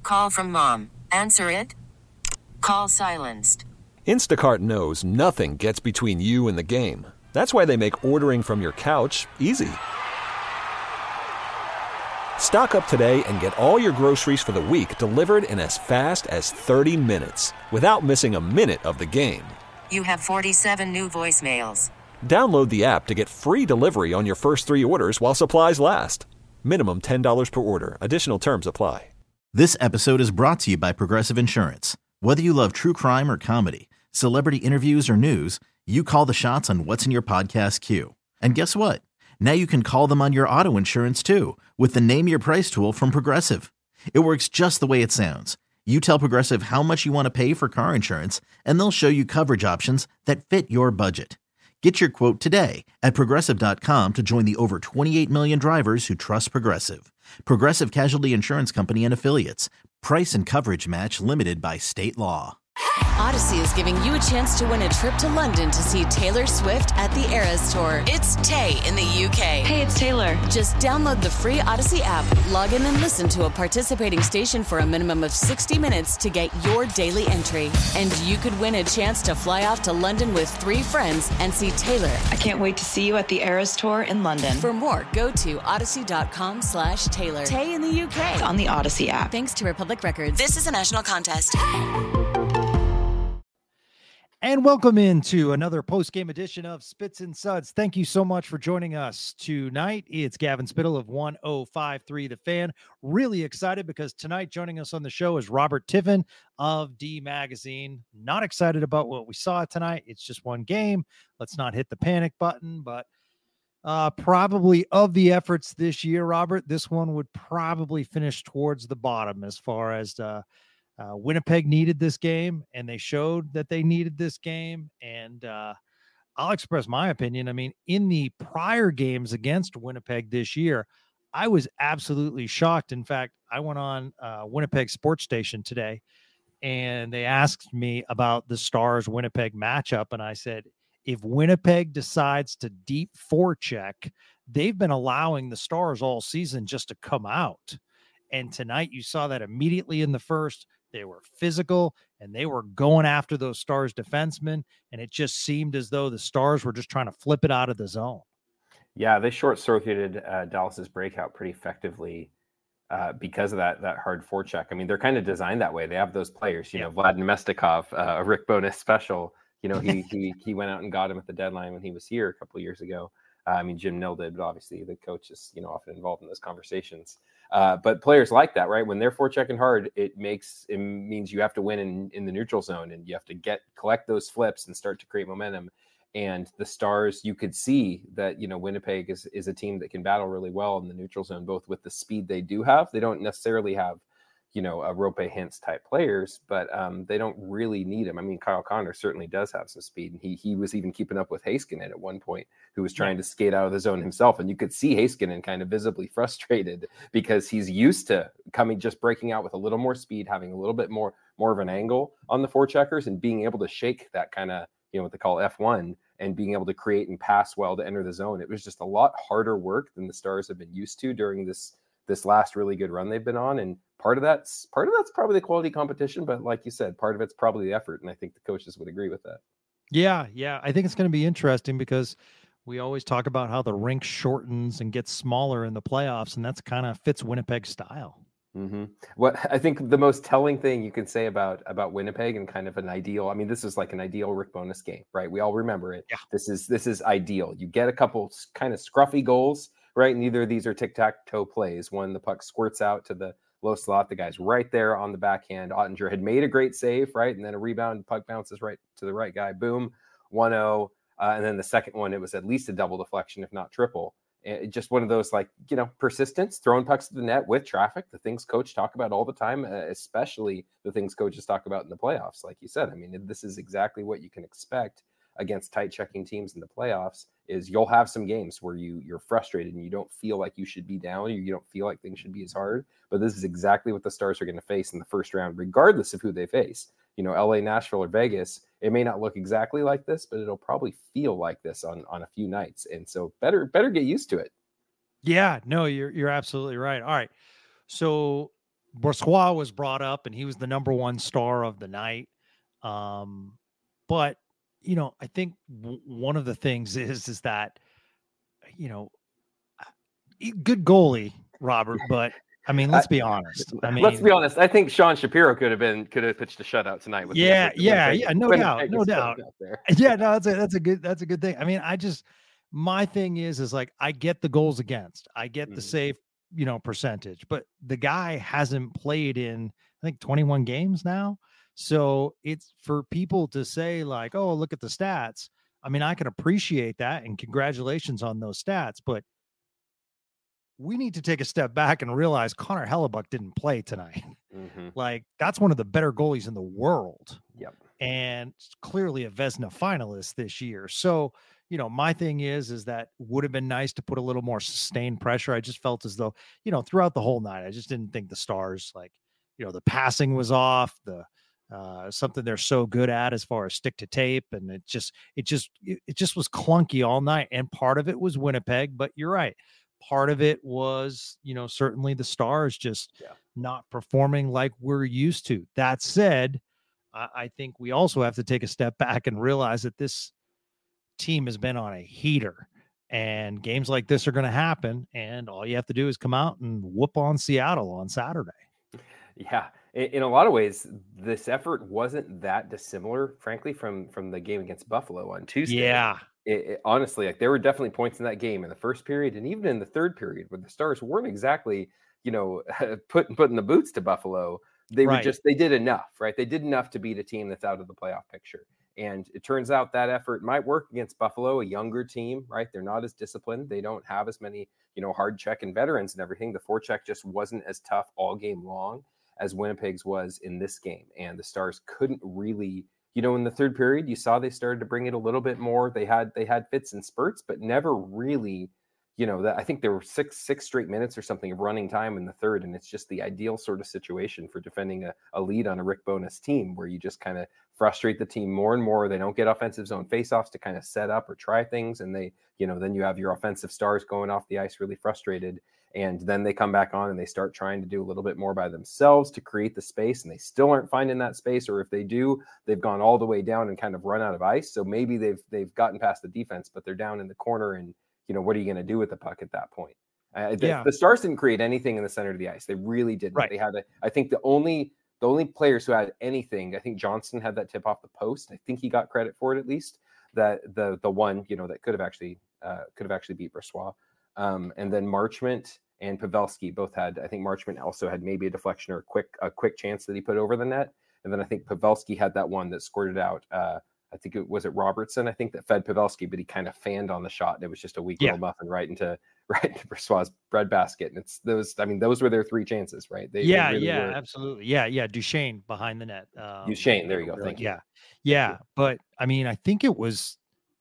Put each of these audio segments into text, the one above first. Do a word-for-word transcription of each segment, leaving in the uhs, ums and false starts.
Call from mom. Answer it. Call silenced. Instacart knows nothing gets between you and the game. That's why they make ordering from your couch easy. Stock up today and get all your groceries for the week delivered in as fast as thirty minutes without missing a minute of the game. You have forty-seven new voicemails. Download the app to get free delivery on your first three orders while supplies last. Minimum ten dollars per order. Additional terms apply. This episode is brought to you by Progressive Insurance. Whether you love true crime or comedy, celebrity interviews or news, you call the shots on what's in your podcast queue. And guess what? Now you can call them on your auto insurance too with the Name Your Price tool from Progressive. It works just the way it sounds. You tell Progressive how much you want to pay for car insurance, and they'll show you coverage options that fit your budget. Get your quote today at Progressive dot com to join the over twenty-eight million drivers who trust Progressive. Progressive Casualty Insurance Company and Affiliates. Price and coverage match limited by state law. Odyssey is giving you a chance to win a trip to London to see Taylor Swift at the Eras Tour. It's Tay in the U K. Hey, it's Taylor. Just download the free Odyssey app, log in and listen to a participating station for a minimum of sixty minutes to get your daily entry. And you could win a chance to fly off to London with three friends and see Taylor. I can't wait to see you at the Eras Tour in London. For more, go to odyssey.com slash Taylor. Tay in the U K. On the Odyssey app. Thanks to Republic Records. This is a national contest. And welcome into another post-game edition of Spits and Suds. Thank you so much for joining us tonight. It's Gavin Spittle of one oh five point three The Fan. Really excited because tonight joining us on the show is Robert Tiffin of D Magazine. Not excited about what we saw tonight. It's just one game. Let's not hit the panic button, but uh, probably of the efforts this year, Robert, this one would probably finish towards the bottom as far as uh, Uh, Winnipeg needed this game, and they showed that they needed this game. And uh, I'll express my opinion. I mean, in the prior games against Winnipeg this year, I was absolutely shocked. In fact, I went on uh, Winnipeg sports station today, and they asked me about the Stars-Winnipeg matchup. And I said, if Winnipeg decides to deep forecheck, they've been allowing the Stars all season just to come out. And tonight you saw that immediately in the first. They were physical, and they were going after those Stars defensemen, and it just seemed as though the Stars were just trying to flip it out of the zone. Yeah, they short-circuited uh, Dallas's breakout pretty effectively uh, because of that that hard forecheck. I mean, they're kind of designed that way. They have those players, you yeah. know, Vlad Nemestikov, uh, a Rick Bowness special. You know, he he he went out and got him at the deadline when he was here a couple of years ago. Uh, I mean, Jim Nill did, but obviously the coach is, you know, often involved in those conversations. Uh, but players like that, right? When they're forechecking hard, it makes it means you have to win in, in the neutral zone, and you have to get collect those flips and start to create momentum. And the Stars, you could see that, you know, Winnipeg is is a team that can battle really well in the neutral zone, both with the speed they do have. They don't necessarily have, you know, a Rope Hintz type players, but um, they don't really need him. I mean, Kyle Connor certainly does have some speed, and he he was even keeping up with Heiskanen at one point, who was trying to skate out of the zone himself. And you could see Heiskanen kind of visibly frustrated because he's used to coming, just breaking out with a little more speed, having a little bit more more of an angle on the forecheckers, and being able to shake that kind of, you know, what they call F one, and being able to create and pass well to enter the zone. It was just a lot harder work than the Stars have been used to during this this last really good run they've been on. And part of that's part of that's probably the quality competition, but like you said, part of it's probably the effort. And I think the coaches would agree with that. Yeah. Yeah. I think it's going to be interesting because we always talk about how the rink shortens and gets smaller in the playoffs, and that's kind of fits Winnipeg's style. Mm-hmm. What I think the most telling thing you can say about, about Winnipeg, and kind of an ideal, I mean, this is like an ideal Rick Bowness game, right? We all remember it. Yeah. This is, this is ideal. You get a couple kind of scruffy goals, right? Neither of these are tic-tac-toe plays. When the puck squirts out to the low slot, the guy's right there on the backhand. Ottinger had made a great save, right? And then a rebound, puck bounces right to the right guy. Boom, one oh. Uh, and then the second one, it was at least a double deflection, if not triple. It, just one of those, like, you know, persistence, throwing pucks to the net with traffic, the things coach talk about all the time, uh, especially the things coaches talk about in the playoffs. Like you said, I mean, this is exactly what you can expect against tight checking teams in the playoffs. Is you'll have some games where you you're frustrated and you don't feel like you should be down, or you don't feel like things should be as hard. But this is exactly what the Stars are going to face in the first round, regardless of who they face. You know, L A, Nashville, or Vegas, it may not look exactly like this, but it'll probably feel like this on, on a few nights. And so better, better get used to it. Yeah, no, you're, you're absolutely right. All right. So Brossoit was brought up, and he was the number one star of the night. Um, but, you know, I think w- one of the things is, is that, you know, good goalie, Robert, but I mean, let's be honest. I mean, let's be honest. I think Sean Shapiro could have been, could have pitched a shutout tonight. With yeah, yeah, Winnipeg, yeah. No Winnipeg doubt. No doubt. Yeah, no, that's a, that's a good, that's a good thing. I mean, I just, my thing is, is like, I get the goals against, I get mm-hmm. the save, you know, percentage, but the guy hasn't played in, I think, twenty-one games now. So it's for people to say like, oh, look at the stats. I mean, I can appreciate that, and congratulations on those stats, but we need to take a step back and realize Connor Hellebuck didn't play tonight. Mm-hmm. Like, that's one of the better goalies in the world. Yep. And clearly a Vezina finalist this year. So, you know, my thing is, is that would have been nice to put a little more sustained pressure. I just felt as though, you know, throughout the whole night, I just didn't think the Stars, like, you know, the passing was off, the, uh, something they're so good at as far as stick to tape. And it just, it just, it, it just was clunky all night. And part of it was Winnipeg, but you're right. Part of it was, you know, certainly the Stars just yeah. not performing like we're used to. That said, I, I think we also have to take a step back and realize that this team has been on a heater, and games like this are going to happen. And all you have to do is come out and whoop on Seattle on Saturday. Yeah. In, in a lot of ways, this effort wasn't that dissimilar, frankly, from, from the game against Buffalo on Tuesday. Yeah. It, it, honestly, like there were definitely points in that game in the first period and even in the third period where the Stars weren't exactly, you know, putting putting the boots to Buffalo. They right. were just, they did enough, right? They did enough to beat a team that's out of the playoff picture. And it turns out that effort might work against Buffalo, a younger team, right? They're not as disciplined. They don't have as many, you know, hard check and veterans and everything. The forecheck just wasn't as tough all game long as Winnipeg's was in this game. And the Stars couldn't really, you know, in the third period, you saw they started to bring it a little bit more. They had they had fits and spurts, but never really, you know, that I think there were six six straight minutes or something of running time in the third, and it's just the ideal sort of situation for defending a, a lead on a Rick Bowness team, where you just kind of frustrate the team more and more. They don't get offensive zone faceoffs to kind of set up or try things, and they, you know, then you have your offensive stars going off the ice really frustrated. And then they come back on and they start trying to do a little bit more by themselves to create the space, and they still aren't finding that space. Or if they do, they've gone all the way down and kind of run out of ice. So maybe they've they've gotten past the defense, but they're down in the corner. And, you know, what are you going to do with the puck at that point? Uh, the, yeah. the Stars didn't create anything in the center of the ice. They really didn't. Right. They had, a, I think the only the only players who had anything, I think Johnson had that tip off the post. I think he got credit for it at least. That the the one, you know, that could have actually uh, could have actually beat Brossoit. Um, and then Marchment and Pavelski both had, I think Marchment also had maybe a deflection or a quick a quick chance that he put over the net. And then I think Pavelski had that one that squirted out. Uh, I think it was it Robertson, I think, that fed Pavelski, but he kind of fanned on the shot. And it was just a weak yeah. little muffin right into right into Brossoit's breadbasket. And it's those, I mean, those were their three chances, right? They, yeah, they really yeah, were. absolutely. Yeah, yeah. Duchesne behind the net. Um, Duchesne, there you go. Thank you. Yeah, yeah. But I mean, I think it was,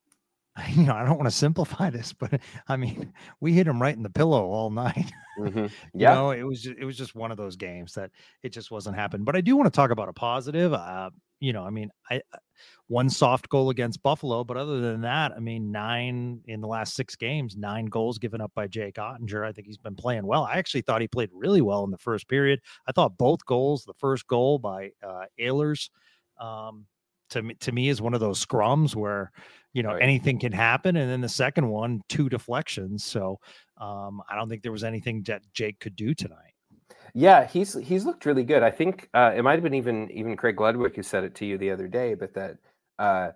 you know, I don't want to simplify this, but I mean, we hit him right in the pillow all night. Mm-hmm. Yeah, you know, it was just, it was just one of those games that it just wasn't happening. But I do want to talk about a positive. Uh, you know, I mean, I one soft goal against Buffalo, but other than that, I mean, nine in the last six games, nine goals given up by Jake Ottinger. I think he's been playing well. I actually thought he played really well in the first period. I thought both goals, the first goal by uh, Ehlers, um, to me, to me is one of those scrums where, you know, right. anything can happen. And then the second one, two deflections. So um, I don't think there was anything that Jake could do tonight. Yeah, he's he's looked really good. I think uh, it might have been even even Craig Ludwig who said it to you the other day, but that uh,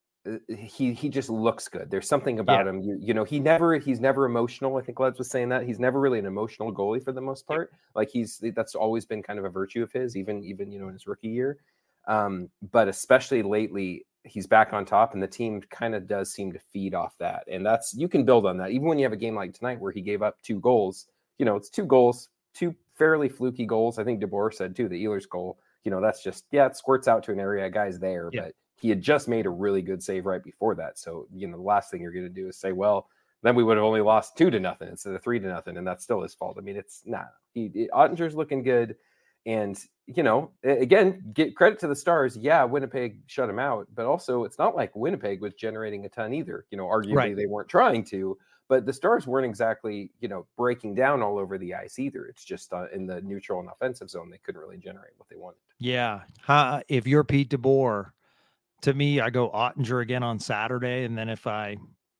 he he just looks good. There's something about yeah. him. You you know, he never he's never emotional. I think Leds was saying that he's never really an emotional goalie for the most part. Like he's that's always been kind of a virtue of his, even even you know in his rookie year. Um, but especially lately, he's back on top, and the team kind of does seem to feed off that. And that's you can build on that. Even when you have a game like tonight where he gave up two goals, you know, it's two goals, two fairly fluky goals. I think DeBoer said too, the Ehlers goal, you know, that's just, yeah, it squirts out to an area, guy's there, yeah. but he had just made a really good save right before that. So, you know, the last thing you're going to do is say, well, then we would have only lost two to nothing instead of three to nothing. And that's still his fault. I mean, it's nah, he, he Ottinger's looking good. And, you know, again, get credit to the Stars. Yeah, Winnipeg shut him out, but also it's not like Winnipeg was generating a ton either. You know, arguably right. they weren't trying to, But the Stars weren't exactly, you know, breaking down all over the ice either. It's just uh, in the neutral and offensive zone, they couldn't really generate what they wanted. Yeah. Uh, if you're Pete DeBoer, to me, I go Ottinger again on Saturday. And then if I,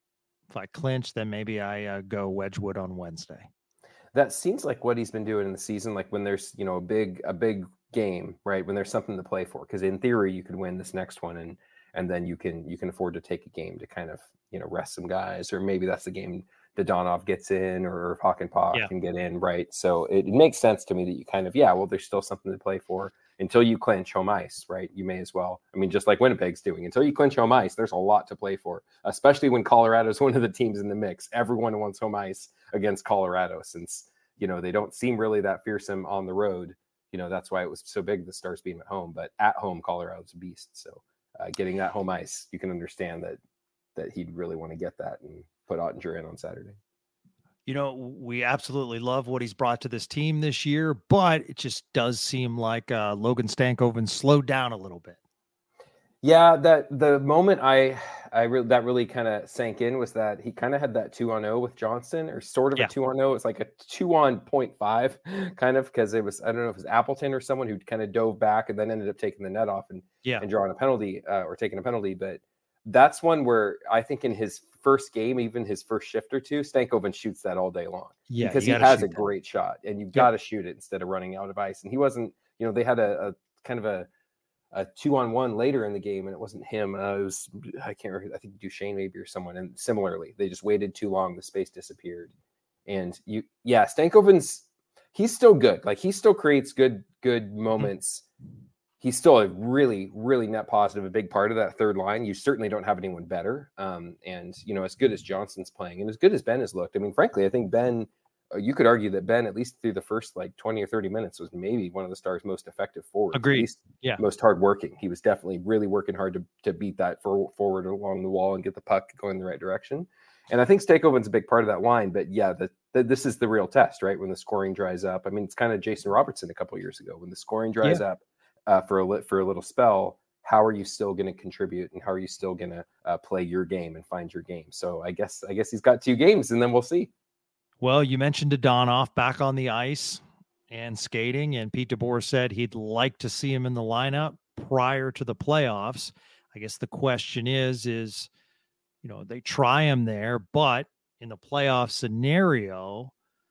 if I clinch, then maybe I uh, go Wedgwood on Wednesday. That seems like what he's been doing in the season. Like when there's, you know, a big, a big game, right? When there's something to play for, because in theory you could win this next one and, and then you can, you can afford to take a game to kind of, you know, rest some guys, or maybe that's the game Dadonov gets in, or Hakanpää yeah. can get in, right? So it, it makes sense to me that you kind of, yeah, well, there's still something to play for until you clinch home ice, right? You may as well. I mean, just like Winnipeg's doing, until you clinch home ice, there's a lot to play for, especially when Colorado's one of the teams in the mix. Everyone wants home ice against Colorado, since, you know, they don't seem really that fearsome on the road. You know, that's why it was so big, the Stars being at home, but at home, Colorado's a beast. So uh, getting that home ice, you can understand that that he'd really want to get that and put Ottinger in on Saturday. You know, we absolutely love what he's brought to this team this year, but it just does seem like uh, Logan Stankoven slowed down a little bit. Yeah, that the moment I, I really that really kind of sank in was that he kind of had that two on zero with Johnston, or sort of yeah. a two on zero. It's like a two on point five, kind of, because it was, I don't know if it was Appleton or someone who kind of dove back and then ended up taking the net off and yeah. and drawing a penalty uh, or taking a penalty, but. That's one where I think in his first game, even his first shift or two, Stankoven shoots that all day long. Yeah, because he has a that. great shot, and you've yep. got to shoot it instead of running out of ice. And he wasn't, you know, they had a, a kind of a, a two on one later in the game, and it wasn't him. Uh, it was, I can't remember, I think Duchesne maybe or someone. And similarly, they just waited too long. The space disappeared. And you, yeah, Stankoven's, he's still good. Like he still creates good, good moments. Mm-hmm. He's still a really, really net positive, a big part of that third line. You certainly don't have anyone better. Um, and, you know, as good as Johnston's playing and as good as Ben has looked, I mean, frankly, I think Ben, uh, you could argue that Ben, at least through the first like twenty or thirty minutes, was maybe one of the Stars' most effective forwards. Agreed. At least yeah. most hardworking. He was definitely really working hard to, to beat that for, forward along the wall and get the puck going the right direction. And I think Stankoven's a big part of that line. But yeah, the, the, this is the real test, right? When the scoring dries up. I mean, it's kind of Jason Robertson a couple of years ago. When the scoring dries yeah. up, Uh, for a for a little spell, how are you still going to contribute, and how are you still going to uh, play your game and find your game? So I guess I guess he's got two games, and then we'll see. Well, you mentioned Dadonov back on the ice and skating, and Pete DeBoer said he'd like to see him in the lineup prior to the playoffs. I guess the question is, is you know, they try him there, but in the playoff scenario,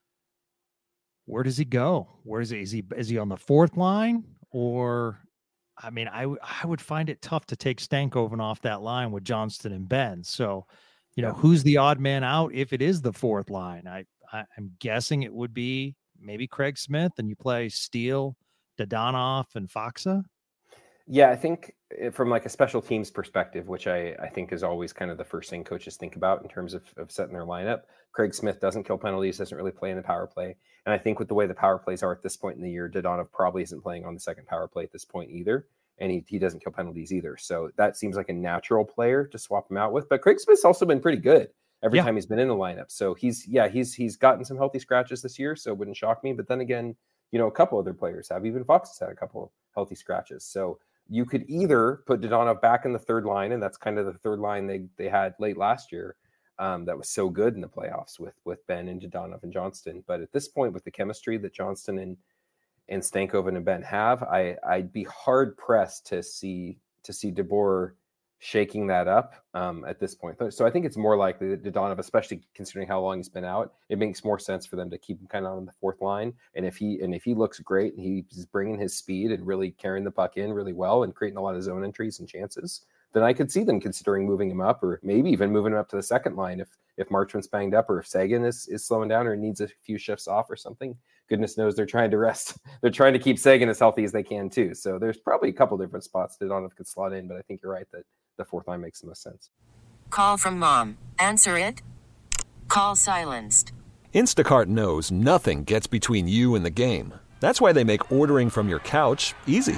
where does he go? Where is he? Is he is he on the fourth line? Or, I mean, I, I would find it tough to take Stankoven off that line with Johnston and Ben. So, you know, yeah. who's the odd man out if it is the fourth line? I, I, I'm guessing it would be maybe Craig Smith, and you play Steele, Dadonov, and Faksa. Yeah, I think from like a special teams perspective, which I, I think is always kind of the first thing coaches think about in terms of, of setting their lineup. Craig Smith doesn't kill penalties, doesn't really play in the power play. And I think with the way the power plays are at this point in the year, Dadonov probably isn't playing on the second power play at this point either. And he, he doesn't kill penalties either. So that seems like a natural player to swap him out with. But Craig Smith's also been pretty good every yeah. time he's been in the lineup. So he's, yeah, he's he's gotten some healthy scratches this year, so it wouldn't shock me. But then again, you know, a couple other players have. Even Fox has had a couple healthy scratches. So you could either put Dadonov back in the third line, and that's kind of the third line they they had late last year um, that was so good in the playoffs with with Ben and Dadonov and Johnston. But at this point, with the chemistry that Johnston and and Stankoven and Ben have, I I'd be hard pressed to see to see DeBoer shaking that up um, at this point. So I think it's more likely that Dadonov, especially considering how long he's been out, it makes more sense for them to keep him kind of on the fourth line. And if he and if he looks great and he's bringing his speed and really carrying the puck in really well and creating a lot of zone entries and chances, then I could see them considering moving him up, or maybe even moving him up to the second line if if Marchment's banged up, or if Sagan is is slowing down or needs a few shifts off or something. Goodness knows they're trying to rest. They're trying to keep Sagan as healthy as they can too. So there's probably a couple different spots that Dadonov could slot in, but I think you're right that the fourth line makes the most sense. Call from mom. Answer it. Call silenced. Instacart knows nothing gets between you and the game. That's why they make ordering from your couch easy.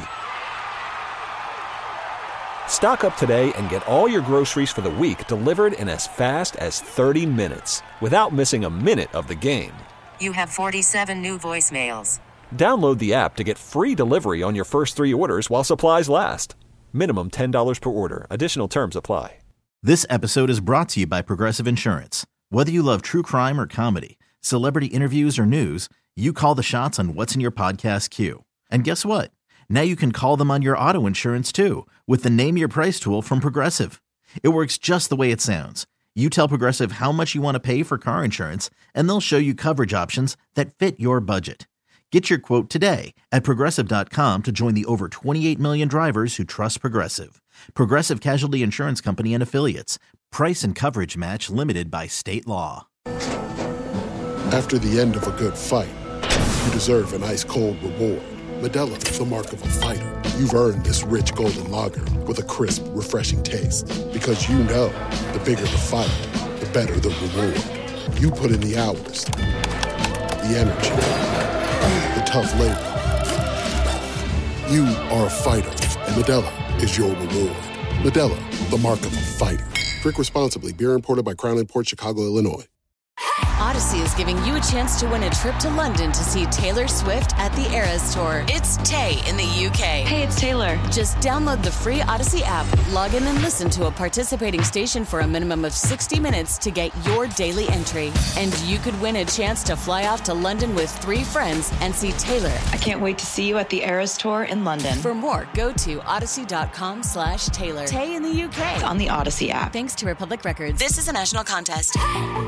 Stock up today and get all your groceries for the week delivered in as fast as thirty minutes without missing a minute of the game. You have forty-seven new voicemails. Download the app to get free delivery on your first three orders while supplies last. Minimum ten dollars per order. Additional terms apply. This episode is brought to you by Progressive Insurance. Whether you love true crime or comedy, celebrity interviews or news, you call the shots on what's in your podcast queue. And guess what? Now you can call them on your auto insurance too with the Name Your Price tool from Progressive. It works just the way it sounds. You tell Progressive how much you want to pay for car insurance, and they'll show you coverage options that fit your budget. Get your quote today at Progressive dot com to join the over twenty-eight million drivers who trust Progressive. Progressive Casualty Insurance Company and Affiliates. Price and coverage match limited by state law. After the end of a good fight, you deserve an ice-cold reward. Modelo is the mark of a fighter. You've earned this rich golden lager with a crisp, refreshing taste. Because you know, the bigger the fight, the better the reward. You put in the hours, the energy, the tough labor. You are a fighter, and Modelo is your reward. Modelo, the mark of a fighter. Drink responsibly. Beer imported by Crown Imports, Chicago, Illinois. Odyssey is giving you a chance to win a trip to London to see Taylor Swift at the Eras Tour. It's Tay in the U K. Hey, it's Taylor. Just download the free Odyssey app, log in and listen to a participating station for a minimum of sixty minutes to get your daily entry. And you could win a chance to fly off to London with three friends and see Taylor. I can't wait to see you at the Eras Tour in London. For more, go to odyssey.com slash Taylor. Tay in the U K. It's on the Odyssey app. Thanks to Republic Records. This is a national contest.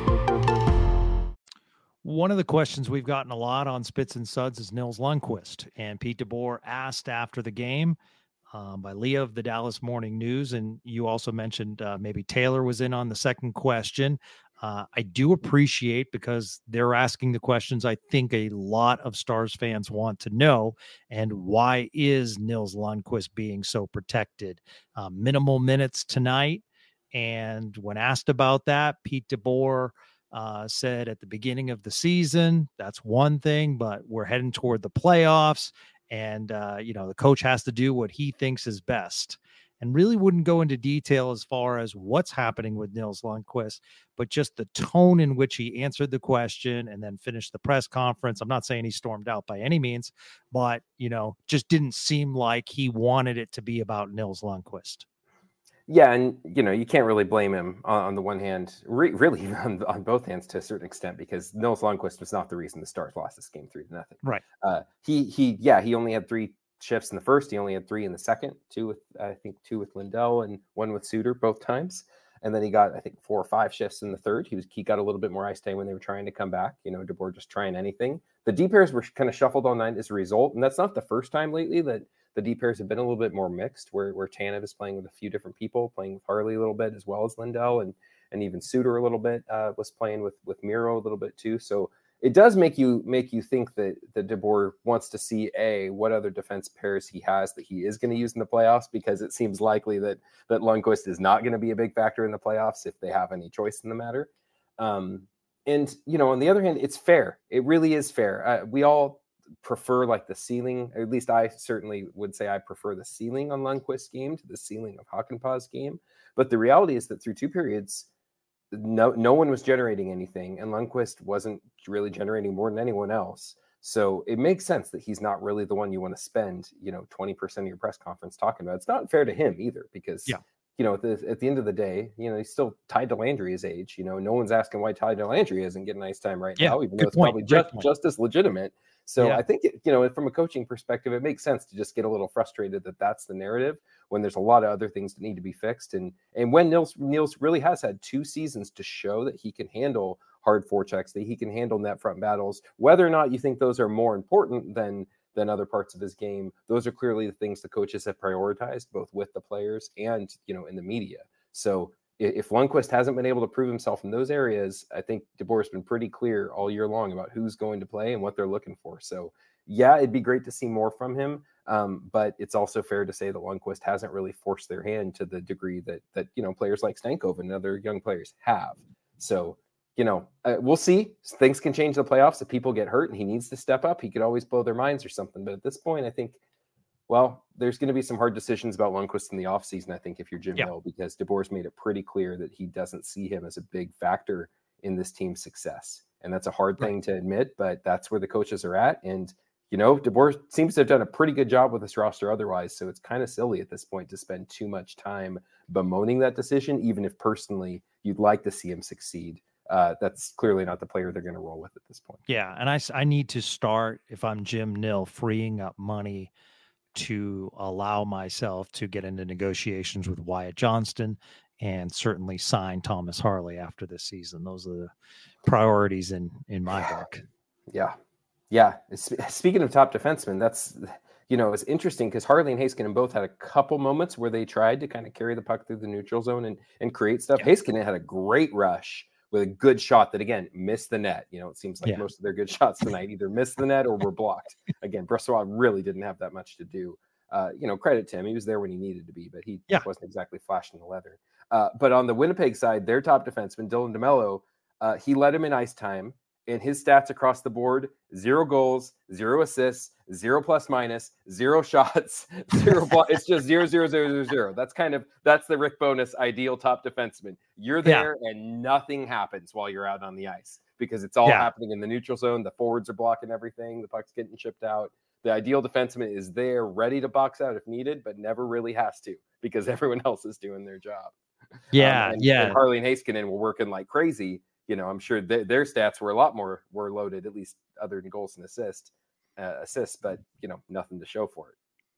One of the questions we've gotten a lot on Spits and Suds is Nils Lundkvist. And Pete DeBoer asked after the game um, by Leah of the Dallas Morning News. And you also mentioned uh, maybe Taylor was in on the second question. Uh, I do appreciate, because they're asking the questions I think a lot of Stars fans want to know. And why is Nils Lundkvist being so protected? Uh, minimal minutes tonight. And when asked about that, Pete DeBoer uh, said at the beginning of the season, that's one thing, but we're heading toward the playoffs. And, uh, you know, the coach has to do what he thinks is best. And really wouldn't go into detail as far as what's happening with Nils Lundkvist, but just the tone in which he answered the question and then finished the press conference. I'm not saying he stormed out by any means, but, you know, just didn't seem like he wanted it to be about Nils Lundkvist. Yeah, and, you know, you can't really blame him on, on the one hand, re- really on, on both hands to a certain extent, because Nils Lundkvist was not the reason the Stars lost this game three to nothing. Right. Uh, he, he, yeah, he only had three shifts in the first. He only had three in the second, two with, I think, two with Lindell and one with Suter both times. And then he got, I think, four or five shifts in the third. He was he got a little bit more ice time when they were trying to come back. You know, DeBoer just trying anything. The D pairs were kind of shuffled all night as a result. And that's not the first time lately that the D pairs have been a little bit more mixed, where, where Tanev is playing with a few different people, playing with Harley a little bit, as well as Lindell, and and even Suter a little bit, uh, was playing with with Miro a little bit too. So it does make you make you think that the DeBoer wants to see a what other defense pairs he has that he is going to use in the playoffs, because it seems likely that that Lundkvist is not going to be a big factor in the playoffs if they have any choice in the matter. Um, and you know, on the other hand, it's fair. It really is fair. Uh, we all prefer like the ceiling, or at least I certainly would say I prefer the ceiling on Lundkvist's game to the ceiling of Hakanpää's game. But the reality is that through two periods, no no one was generating anything, and Lundkvist wasn't really generating more than anyone else. So it makes sense that he's not really the one you want to spend, you know, twenty percent of your press conference talking about. It's not fair to him either, because yeah. you know, at the, at the end of the day, you know, he's still tied to Landry's age. You know, no one's asking why Ty Landry isn't getting ice time right yeah, now, even though it's point. probably just, just as legitimate. So yeah. I think, it, you know, from a coaching perspective, it makes sense to just get a little frustrated that that's the narrative when there's a lot of other things that need to be fixed. And and when Nils, Nils really has had two seasons to show that he can handle hard forechecks, that he can handle net front battles, whether or not you think those are more important than than other parts of his game, those are clearly the things the coaches have prioritized, both with the players and, you know, in the media. So if Lundkvist hasn't been able to prove himself in those areas, I think DeBoer's been pretty clear all year long about who's going to play and what they're looking for. So yeah, it'd be great to see more from him. Um, but it's also fair to say that Lundkvist hasn't really forced their hand to the degree that, that, you know, players like Stankov and other young players have. So, you know, uh, we'll see. Things can change in the playoffs. If people get hurt and he needs to step up, he could always blow their minds or something. But at this point, I think, well, there's going to be some hard decisions about Lundkvist in the offseason, I think, if you're Jim yeah. Hill, because DeBoer's made it pretty clear that he doesn't see him as a big factor in this team's success. And that's a hard right. thing to admit, but that's where the coaches are at. And, you know, DeBoer seems to have done a pretty good job with this roster otherwise. So it's kind of silly at this point to spend too much time bemoaning that decision, even if personally you'd like to see him succeed. uh, that's clearly not the player they're going to roll with at this point. Yeah, and I, s- I need to start, if I'm Jim Nill, freeing up money to allow myself to get into negotiations with Wyatt Johnston and certainly sign Thomas Harley after this season. Those are the priorities in in my book. Yeah. Yeah. Speaking of top defensemen, that's, you know, it's interesting because Harley and Heiskanen both had a couple moments where they tried to kind of carry the puck through the neutral zone and, and create stuff. Yeah. Heiskanen had a great rush with a good shot that, again, missed the net. You know, it seems like yeah. most of their good shots tonight either missed the net or were blocked. Again, Brossoit really didn't have that much to do. Uh, you know, credit to him. He was there when he needed to be, but he yeah. wasn't exactly flashing the leather. Uh, but on the Winnipeg side, their top defenseman, Dylan DeMello, uh, he led him in ice time. And his stats across the board: zero goals, zero assists, zero plus minus, zero shots, zero. blo- it's just zero, zero, zero, zero, zero. That's kind of that's the Rick Bowness ideal top defenseman. You're there, yeah. and nothing happens while you're out on the ice because it's all yeah. happening in the neutral zone. The forwards are blocking everything. The puck's getting chipped out. The ideal defenseman is there, ready to box out if needed, but never really has to because everyone else is doing their job. Yeah, um, and, yeah. And Harley and Heiskanen were working like crazy. You know, I'm sure th- their stats were a lot more were loaded, at least other than goals and assists, uh, assists, but you know, nothing to show for it.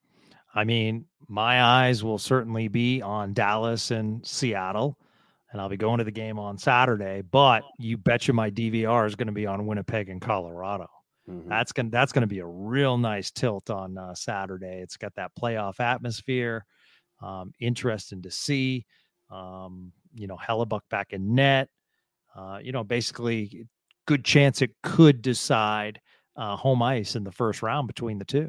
I mean, my eyes will certainly be on Dallas and Seattle, and I'll be going to the game on Saturday. But you betcha my D V R is going to be on Winnipeg and Colorado. Mm-hmm. That's gonna that's going to be a real nice tilt on uh, Saturday. It's got that playoff atmosphere. Um, interesting to see. Um, you know, Hellebuck back in net. Uh, you know, basically, good chance it could decide uh, home ice in the first round between the two.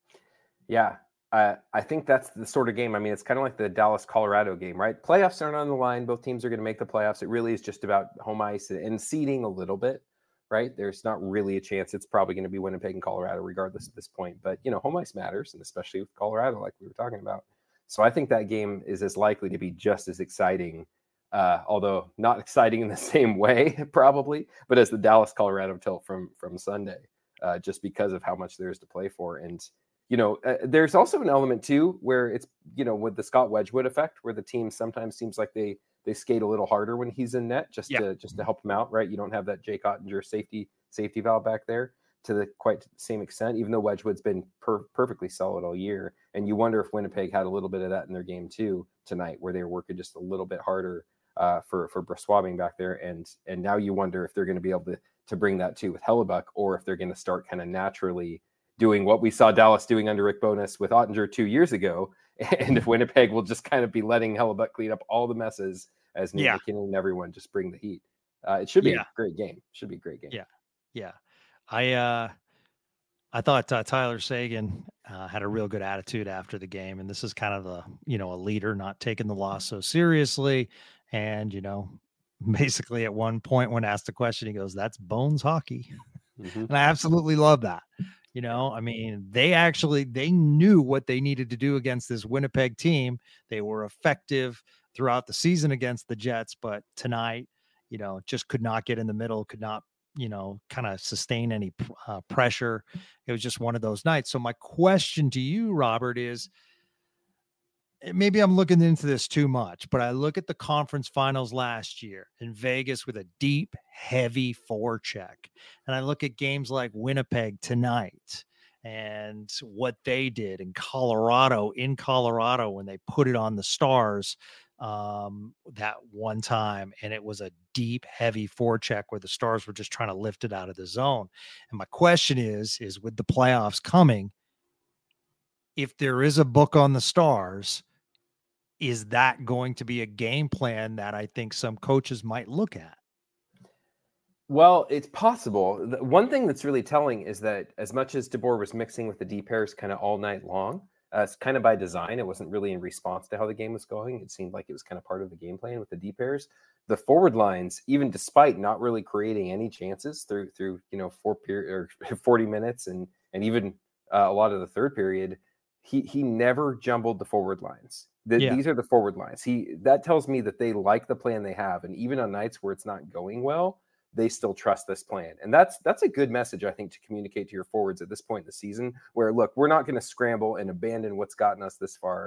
Yeah, uh, I think that's the sort of game. I mean, it's kind of like the Dallas-Colorado game, right? Playoffs aren't on the line. Both teams are going to make the playoffs. It really is just about home ice and seeding a little bit, right? There's not really a chance it's probably going to be Winnipeg and Colorado regardless at this point. But, you know, home ice matters, and especially with Colorado, like we were talking about. So I think that game is as likely to be just as exciting, Uh, although not exciting in the same way, probably, but as the Dallas-Colorado tilt from from Sunday, uh, just because of how much there is to play for. And, you know, uh, there's also an element, too, where it's, you know, with the Scott Wedgwood effect, where the team sometimes seems like they they skate a little harder when he's in net just, yeah. to, just to help him out, right? You don't have that Jake Ottinger safety safety valve back there to the quite the same extent, even though Wedgwood's been per- perfectly solid all year. And you wonder if Winnipeg had a little bit of that in their game, too, tonight, where they were working just a little bit harder Uh, for for Brossoit being back there, and and now you wonder if they're going to be able to to bring that too with Hellebuck, or if they're going to start kind of naturally doing what we saw Dallas doing under Rick Bowness with Ottinger two years ago, and if Winnipeg will just kind of be letting Hellebuck clean up all the messes as Nate yeah. McKinnon and everyone just bring the heat. Uh, it should be yeah. a great game. Should be a great game. Yeah, yeah. I uh, I thought uh, Tyler Seguin uh, had a real good attitude after the game, and this is kind of a you know a leader, not taking the loss so seriously. And, you know, basically at one point when asked the question, he goes, "That's Bones hockey." Mm-hmm. And I absolutely love that. You know, I mean, they actually, they knew what they needed to do against this Winnipeg team. They were effective throughout the season against the Jets, but tonight, you know, just could not get in the middle, could not, you know, kind of sustain any uh, pressure. It was just one of those nights. So my question to you, Robert, is, maybe I'm looking into this too much, but I look at the conference finals last year in Vegas with a deep, heavy forecheck. And I look at games like Winnipeg tonight and what they did in Colorado, in Colorado, when they put it on the Stars um, that one time. And it was a deep, heavy forecheck where the Stars were just trying to lift it out of the zone. And my question is, is with the playoffs coming, if there is a book on the Stars, is that going to be a game plan that I think some coaches might look at? Well, it's possible. The one thing that's really telling is that as much as DeBoer was mixing with the D pairs kind of all night long, uh, it's kind of by design. It wasn't really in response to how the game was going. It seemed like it was kind of part of the game plan with the D pairs. The forward lines, even despite not really creating any chances through through you know four period or forty minutes and and even uh, a lot of the third period, he he never jumbled the forward lines. The, yeah. These are the forward lines. He that tells me that they like the plan they have, and even on nights where it's not going well, they still trust this plan. And that's that's a good message, I think, to communicate to your forwards at this point in the season, where, look, we're not going to scramble and abandon what's gotten us this far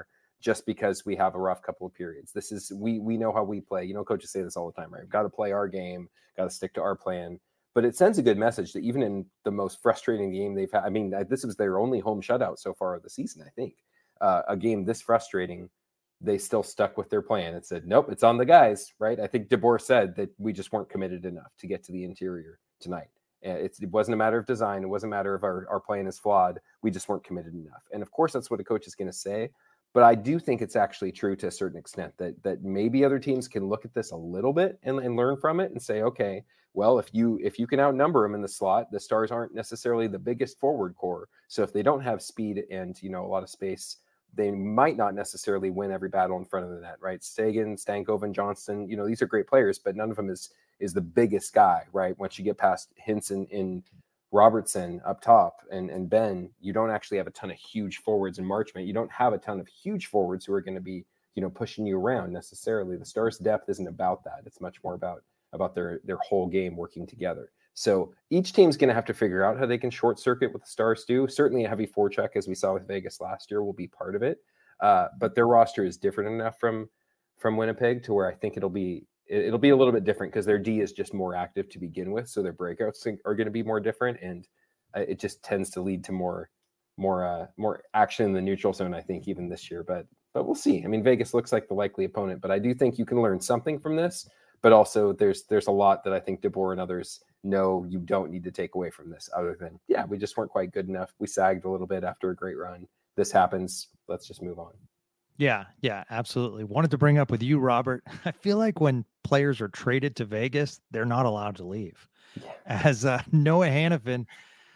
just because we have a rough couple of periods. This is, we we know how we play. You know, coaches say this all the time, right? We've got to play our game, got to stick to our plan. But it sends a good message that even in the most frustrating game they've had, I mean, this was their only home shutout so far of the season, I think. Uh, a game this frustrating, they still stuck with their plan and said, nope, it's on the guys, right? I think DeBoer said that we just weren't committed enough to get to the interior tonight. It's, it wasn't a matter of design. It wasn't a matter of our, our plan is flawed. We just weren't committed enough. And of course, that's what a coach is going to say. But I do think it's actually true to a certain extent that that maybe other teams can look at this a little bit and, and learn from it and say, okay, well, if you if you can outnumber them in the slot, the Stars aren't necessarily the biggest forward core. So if they don't have speed and, you know, a lot of space, they might not necessarily win every battle in front of the net, right? Sagan, Stankoven, Johnston, you know, these are great players, but none of them is is the biggest guy, right? Once you get past Hinson in Robertson up top and, and Ben, you don't actually have a ton of huge forwards in Marchment. You don't have a ton of huge forwards who are going to be, you know, pushing you around necessarily. The Stars' depth isn't about that. It's much more about about their their whole game working together. So each team's going to have to figure out how they can short circuit what the Stars do. Certainly a heavy forecheck, as we saw with Vegas last year, will be part of it. Uh, but their roster is different enough from from Winnipeg to where I think it'll be it'll be a little bit different because their D is just more active to begin with. So their breakouts are going to be more different. And uh, it just tends to lead to more, more, uh, more action in the neutral zone, I think, even this year, but, but we'll see. I mean, Vegas looks like the likely opponent, but I do think you can learn something from this, but also there's, there's a lot that I think DeBoer and others know you don't need to take away from this other than, yeah, we just weren't quite good enough. We sagged a little bit after a great run. This happens. Let's just move on. Yeah, yeah, absolutely. Wanted to bring up with you, Robert. I feel like when players are traded to Vegas, they're not allowed to leave. Yeah. As uh, Noah Hannafin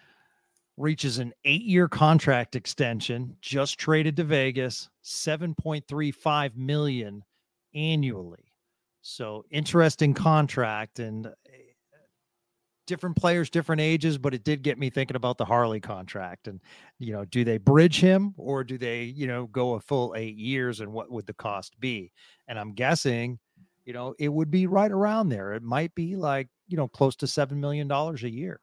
reaches an eight-year contract extension, just traded to Vegas, seven point three five million dollars annually. So interesting contract, and different players, different ages, but it did get me thinking about the Harley contract and, you know, do they bridge him or do they, you know, go a full eight years and what would the cost be? And I'm guessing, you know, it would be right around there. It might be like, you know, close to seven million dollars a year.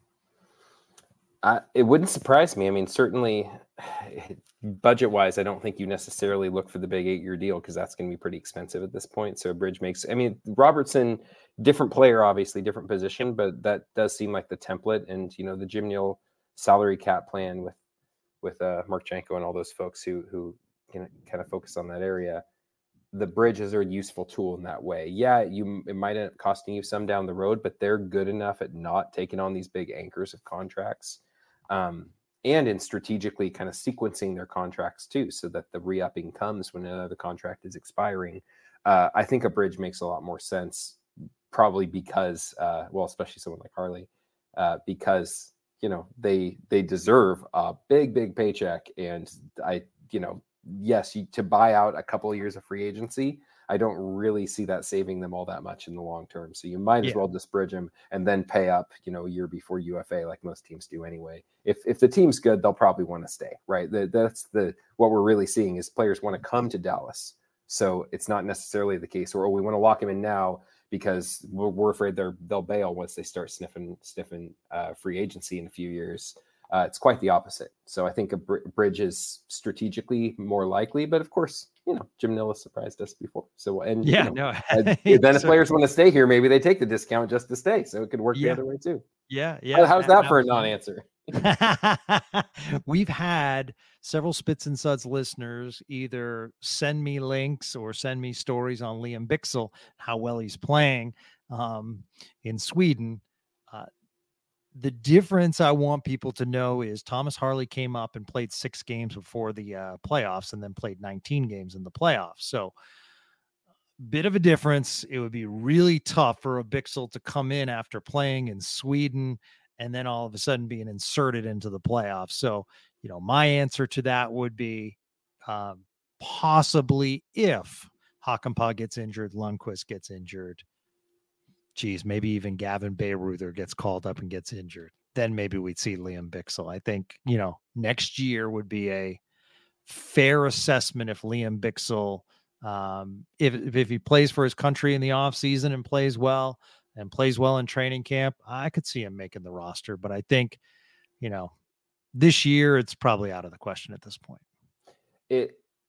Uh, it wouldn't surprise me. I mean, certainly budget wise, I don't think you necessarily look for the big eight year deal because that's going to be pretty expensive at this point. So Bridge makes, I mean, Robertson, different player, obviously different position, but that does seem like the template. And, you know, the Jim Nill salary cap plan with, with uh, Marchenko and all those folks who, who you know, kind of focus on that area. The Bridge is a useful tool in that way. Yeah, you it might end up costing you some down the road, but they're good enough at not taking on these big anchors of contracts. Um, and in strategically kind of sequencing their contracts too, so that the re-upping comes when another contract is expiring. Uh, I think a Bridge makes a lot more sense, probably because, uh, well, especially someone like Harley, uh, because, you know, they, they deserve a big, big paycheck. And I, you know, yes, you, to buy out a couple of years of free agency, I don't really see that saving them all that much in the long term. So you might as yeah. well just bridge them and then pay up, you know, a year before U F A, like most teams do anyway. If if the team's good, they'll probably want to stay, right? The, that's the what we're really seeing is players want to come to Dallas. So it's not necessarily the case where, oh, we want to lock him in now because we're, we're afraid they're they'll bail once they start sniffing sniffing uh, free agency in a few years. Uh, it's quite the opposite. So I think a br- bridge is strategically more likely, but of course, you know, Jim Nill has surprised us before. So, and yeah, you know, no, then if so, players want to stay here, maybe they take the discount just to stay. So it could work yeah. the other way too. Yeah. Yeah. How's that for a non-answer? We've had several Spits and Suds listeners either send me links or send me stories on Liam Bichsel, how well he's playing um, in Sweden. Uh, The difference I want people to know is Thomas Harley came up and played six games before the uh, playoffs and then played nineteen games in the playoffs. So bit of a difference. It would be really tough for a Bichsel to come in after playing in Sweden and then all of a sudden being inserted into the playoffs. So, you know, my answer to that would be um, possibly if Hakanpää gets injured, Lundqvist gets injured, geez, maybe even Gavin Bayreuther gets called up and gets injured, then maybe we'd see Liam Bichsel. I think, you know, next year would be a fair assessment if Liam Bichsel, um, if, if he plays for his country in the off season and plays well and plays well in training camp, I could see him making the roster. But I think, you know, this year it's probably out of the question at this point. It,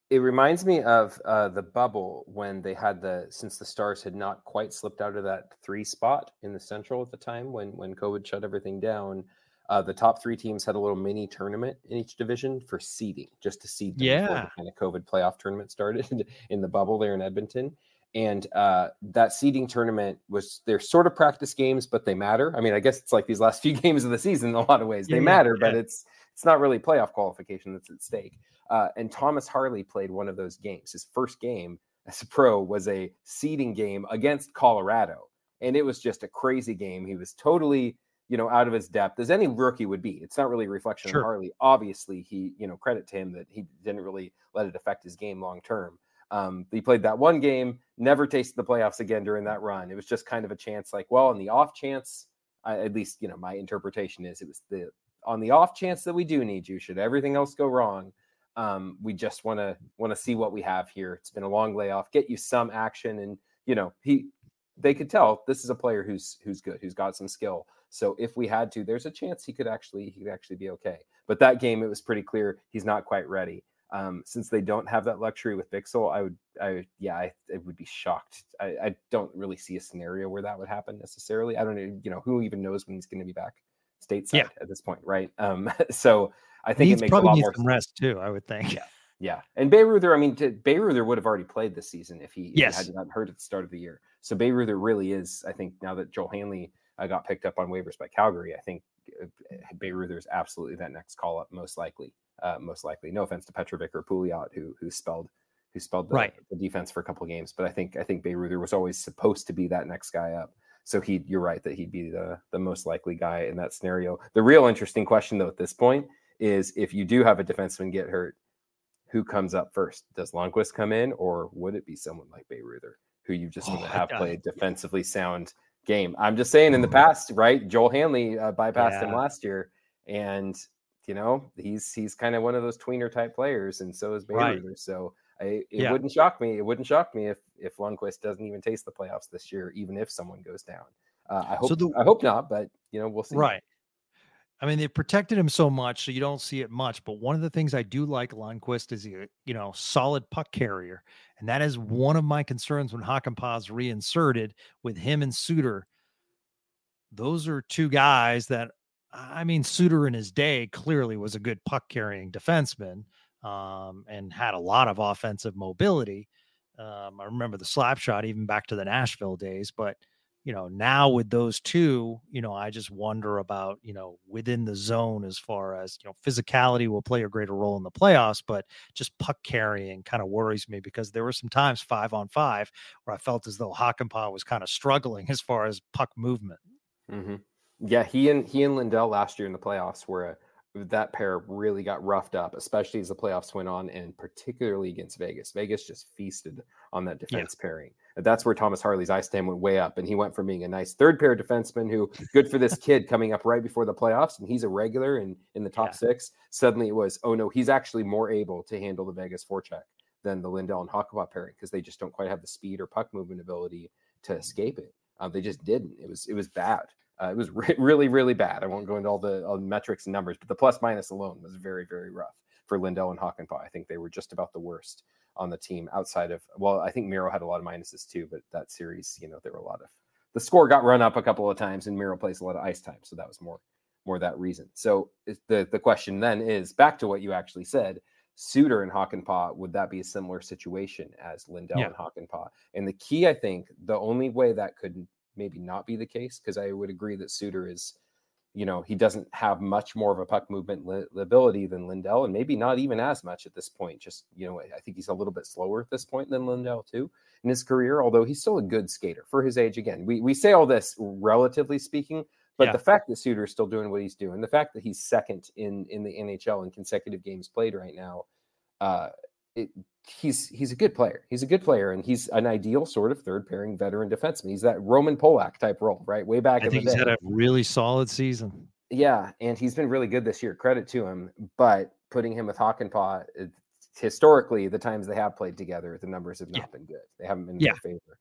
It reminds me of uh, the bubble when they had the, since the Stars had not quite slipped out of that three spot in the Central at the time when when COVID shut everything down. Uh, the top three teams had a little mini tournament in each division for seeding, just to seed them before Yeah. the kind of COVID playoff tournament started in the bubble there in Edmonton. And uh, that seeding tournament was, they're sort of practice games, but they matter. I mean, I guess it's like these last few games of the season in a lot of ways. Yeah, They yeah, matter, but yeah. it's it's not really playoff qualification that's at stake. Uh, and Thomas Harley played one of those games. His first game as a pro was a seeding game against Colorado. And it was just a crazy game. He was totally, you know, out of his depth, as any rookie would be. It's not really a reflection Sure. on Harley. Obviously, he, you know, credit to him that he didn't really let it affect his game long term. Um, he played that one game, never tasted the playoffs again during that run. It was just kind of a chance, like, well, in the off chance, I, at least, you know, my interpretation is it was the on the off chance that we do need you, should everything else go wrong. Um, we just want to want to see what we have here. It's been a long layoff, get you some action, and you know, he they could tell this is a player who's who's good, who's got some skill. So if we had to, there's a chance he could actually he could actually be okay. But that game, it was pretty clear he's not quite ready. Um, since they don't have that luxury with Bixel, I would, I yeah, I, I would be shocked. I, I don't really see a scenario where that would happen necessarily. I don't know, you know, who even knows when he's going to be back stateside Yeah. at this point, right? Um, so I think Needs it makes a probably lot needs more some rest too, I would think. Yeah. Yeah. And Bayreuther, I mean, to, Bayreuther would have already played this season if he, if Yes. he hadn't gotten hurt at the start of the year. So Bayreuther really is, I think, now that Joel Hanley uh, got picked up on waivers by Calgary, I think uh, Bayreuther is absolutely that next call up, most likely. Uh, most likely. No offense to Petrovic or Pouliot, who who spelled who spelled the, Right. the defense for a couple of games, but I think I think Bayreuther was always supposed to be that next guy up. So he, you're right that he'd be the the most likely guy in that scenario. The real interesting question though at this point is if you do have a defenseman get hurt, who comes up first? Does Lundqvist come in, or would it be someone like Bayreuther, who you just want Oh, to have I- played defensively sound game? I'm just saying in the past, right? Joel Hanley uh, bypassed him Yeah. last year, and you know he's he's kind of one of those tweener type players, and so is Right. Bayreuther. So I, it Yeah. wouldn't shock me. It wouldn't shock me if if Lundqvist doesn't even taste the playoffs this year, even if someone goes down. Uh, I hope So the- I hope not, but you know we'll see. Right. I mean, they've protected him so much, so you don't see it much. But one of the things I do like Lundqvist is he, you know, solid puck carrier, and that is one of my concerns when Hakanpää's reinserted with him and Suter. Those are two guys that, I mean, Suter in his day clearly was a good puck carrying defenseman, um, and had a lot of offensive mobility. Um, I remember the slap shot even back to the Nashville days, but you know, now with those two, you know, I just wonder about, you know, within the zone as far as, you know, physicality will play a greater role in the playoffs, but just puck carrying kind of worries me because there were some times five on five where I felt as though Hakanpää was kind of struggling as far as puck movement. Mm-hmm. Yeah, he and he and Lindell last year in the playoffs were a, that pair really got roughed up, especially as the playoffs went on, and particularly against Vegas. Vegas just feasted on that defense yeah. pairing. That's where Thomas Harley's ice time went way up, and he went from being a nice third pair defenseman who good for this kid coming up right before the playoffs, and he's a regular in, in the top yeah. six. Suddenly it was, oh no, he's actually more able to handle the Vegas forecheck than the Lindell and Hakanpää pairing because they just don't quite have the speed or puck movement ability to escape it. Um, they just didn't. It was it was bad. Uh, it was re- really, really bad. I won't go into all the, all the metrics and numbers, but the plus minus alone was very, very rough for Lindell and Hakanpää. I think they were just about the worst on the team outside of, well, I think Miro had a lot of minuses too, but that series, you know, there were a lot of, the score got run up a couple of times and Miro plays a lot of ice time. So that was more, more that reason. So the, the question then is back to what you actually said, Suter and Hakanpää, would that be a similar situation as Lindell yeah. and Hakanpää? And the key, I think, the only way that could maybe not be the case, because I would agree that Suter is, you know, he doesn't have much more of a puck movement li- ability than Lindell, and maybe not even as much at this point. Just, you know, I think he's a little bit slower at this point than Lindell too in his career, although he's still a good skater for his age. Again, we, we say all this relatively speaking, but yeah. the fact that Suter is still doing what he's doing, the fact that he's second in, in the N H L in consecutive games played right now, uh, it, he's he's a good player. He's a good player, and he's an ideal sort of third pairing veteran defenseman. He's that Roman Polak type role, right? Way back I in think the he's day. had a really solid season. Yeah, and he's been really good this year. Credit to him. But putting him with Hakanpää, it, historically, the times they have played together, the numbers have not yeah. been good. They haven't been in yeah. their favor.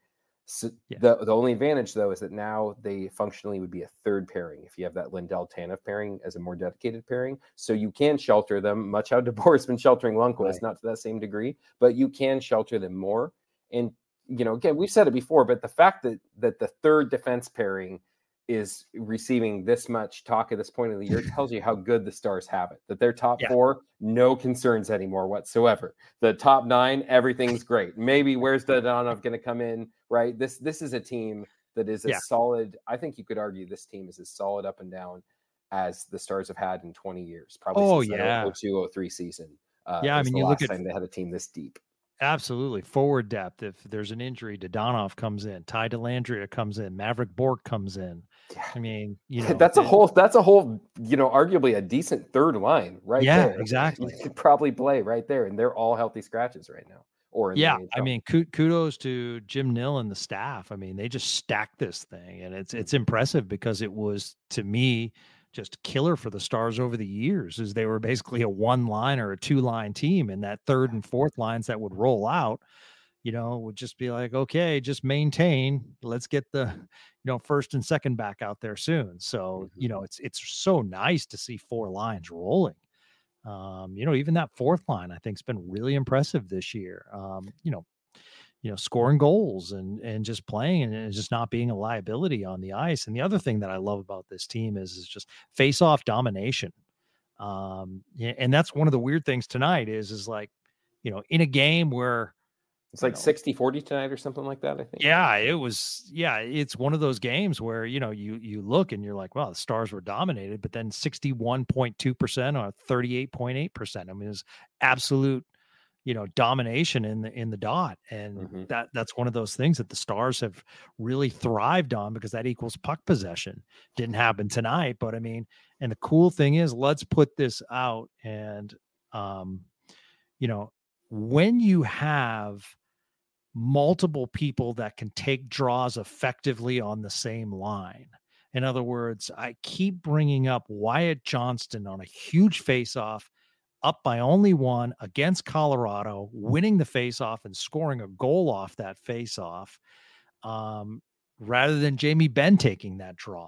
So Yeah. the the only advantage though is that now they functionally would be a third pairing if you have that Lindell Tanev pairing as a more dedicated pairing. So you can shelter them, much how DeBoer has been sheltering Lundqvist, Right. not to that same degree, but you can shelter them more. And you know, again, we've said it before, but the fact that that the third defense pairing is receiving this much talk at this point of the year tells you how good the Stars have it. That their top Yeah. four, no concerns anymore whatsoever. The top nine, everything's great. Maybe where's Dadonov going to come in, right? This this is a team that is as Yeah. solid. I think you could argue this team is as solid up and down as the Stars have had in twenty years. Probably Oh, since yeah. the oh two oh three season. Uh, Yeah, I was mean, the you look last at- time they had a team this deep. Absolutely. Forward depth. If there's an injury, Dadonov comes in, Ty Dellandrea comes in, Maverick Bork comes in. Yeah. I mean, you know, that's a it- whole that's a whole you know arguably a decent third line right Yeah, there. exactly. You could probably play right there, and they're all healthy scratches right now. Or in the Yeah, A H I L. mean, ku- kudos to Jim Nill and the staff. I mean, they just stacked this thing, and it's it's impressive because it was, to me, just killer for the Stars over the years, as they were basically a one line or a two line team, and that third and fourth lines that would roll out, you know, would just be like, okay, just maintain. Let's get the, you know, first and second back out there soon. So, you know, it's it's so nice to see four lines rolling. Um, you know, even that fourth line, I think, has been really impressive this year. Um, you know, you know, scoring goals and and just playing and just not being a liability on the ice. And the other thing that I love about this team is is just face-off domination. Um, yeah, and that's one of the weird things tonight is is like, you know, in a game where it's like know. sixty forty tonight or something like that, I think. yeah, it was. Yeah, it's one of those games where, you know, you you look and you're like, well, the Stars were dominated, but then sixty-one point two percent or thirty-eight point eight percent. I mean, it's absolute, you know, domination in the in the dot, and Mhm. that that's one of those things that the Stars have really thrived on because that equals puck possession. Didn't happen tonight, but I mean, and the cool thing is, let's put this out, and um, you know, when you have multiple people that can take draws effectively on the same line. In other words, I keep bringing up Wyatt Johnston on a huge face-off, up by only one against Colorado, winning the face-off and scoring a goal off that face-off, um, rather than Jamie Benn taking that draw.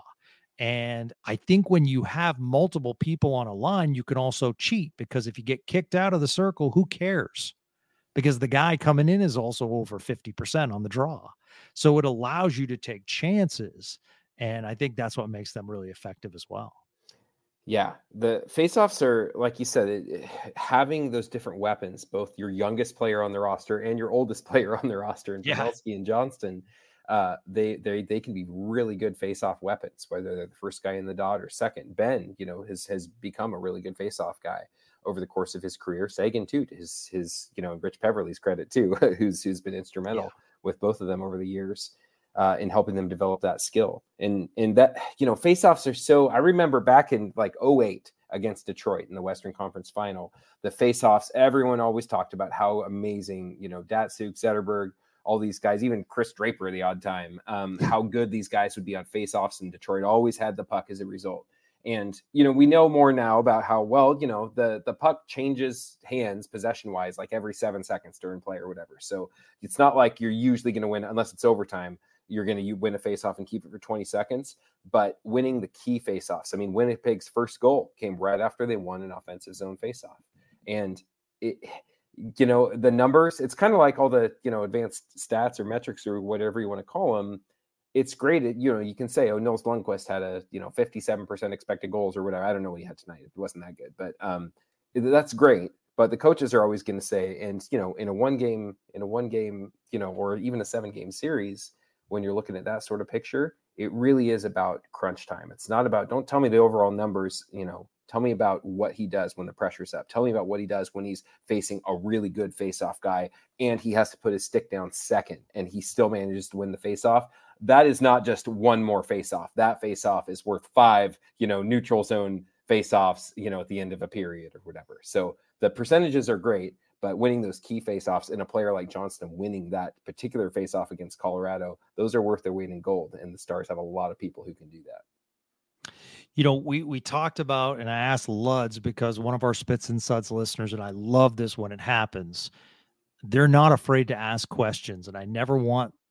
And I think when you have multiple people on a line, you can also cheat, because if you get kicked out of the circle, who cares? Because the guy coming in is also over fifty percent on the draw. So it allows you to take chances. And I think that's what makes them really effective as well. Yeah, the faceoffs are, like you said, it, it- having those different weapons, both your youngest player on the roster and your oldest player on the roster, in Yeah. Pavelski and Johnston, uh, they they they can be really good face-off weapons, whether they're the first guy in the dot or second. Ben, you know, has has become a really good face-off guy over the course of his career. Sagan too, to his his you know, Rich Peverly's credit too, who's who's been instrumental Yeah. with both of them over the years. Uh, in helping them develop that skill. And and that, you know, faceoffs are so, I remember back in like oh eight against Detroit in the Western Conference Final, the faceoffs, everyone always talked about how amazing, you know, Datsuk, Zetterberg, all these guys, even Chris Draper the odd time, um, how good these guys would be on faceoffs, and Detroit always had the puck as a result. And, you know, we know more now about how, well, you know, the, the puck changes hands possession wise, like every seven seconds during play or whatever. So it's not like you're usually going to win unless it's overtime. You're going to win a faceoff and keep it for twenty seconds, but winning the key faceoffs. I mean, Winnipeg's first goal came right after they won an offensive zone faceoff. And it, you know, the numbers, it's kind of like all the, you know, advanced stats or metrics or whatever you want to call them. It's great. It, you know, you can say, oh, Nils Lundqvist had a, you know, fifty-seven percent expected goals or whatever. I don't know what he had tonight. It wasn't that good, but um, that's great. But the coaches are always going to say, and, you know, in a one game, in a one game, you know, or even a seven game series, when you're looking at that sort of picture, it really is about crunch time. It's not about, don't tell me the overall numbers, you know, tell me about what he does when the pressure's up. Tell me about what he does when he's facing a really good face-off guy and he has to put his stick down second and he still manages to win the face-off. That is not just one more face-off. That face-off is worth five, you know, neutral zone face-offs, you know, at the end of a period or whatever. So the percentages are great, but winning those key faceoffs, and a player like Johnston winning that particular faceoff against Colorado, those are worth their weight in gold. And the Stars have a lot of people who can do that. You know, we we talked about, and I asked Luds, because one of our Spits and Suds listeners, and I love this when it happens, they're not afraid to ask questions. And I never want